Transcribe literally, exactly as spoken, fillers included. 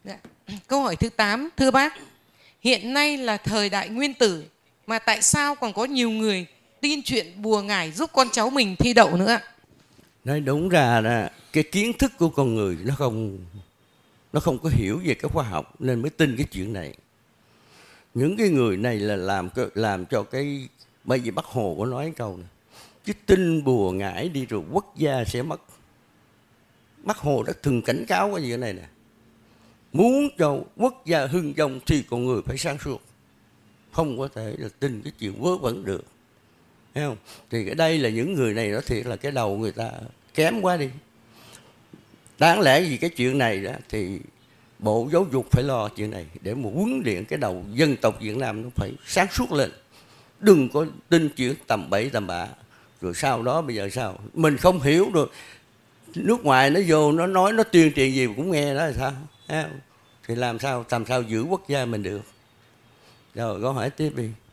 Dạ. Câu hỏi thứ tám, thưa bác, hiện nay là thời đại nguyên tử mà tại sao còn có nhiều người tin chuyện bùa ngải giúp con cháu mình thi đậu nữa ạ? Nói đúng ra là cái kiến thức của con người nó không nó không có hiểu về cái khoa học nên mới tin cái chuyện này. Những cái người này là làm làm cho cái, bởi vì Bác Hồ có nói câu này, chứ tin bùa ngải đi rồi quốc gia sẽ mất. Bác Hồ đã từng cảnh cáo cái chuyện này nè. Muốn cho quốc gia hưng vong thì con người phải sáng suốt, không có thể là tin cái chuyện vớ vẩn được, thấy không? Thì cái đây là những người này nó thiệt là cái đầu người ta kém quá đi. Đáng lẽ vì cái chuyện này đó thì Bộ Giáo dục phải lo chuyện này để mà huấn luyện cái đầu dân tộc Việt Nam nó phải sáng suốt lên, đừng có tin chuyện tầm bậy tầm bạ. Rồi sau đó bây giờ sao mình không hiểu rồi, nước ngoài nó vô nó nói nó tuyên truyền gì cũng nghe đó là sao, thấy không? Thì làm sao làm sao giữ quốc gia mình được. Rồi câu hỏi tiếp đi.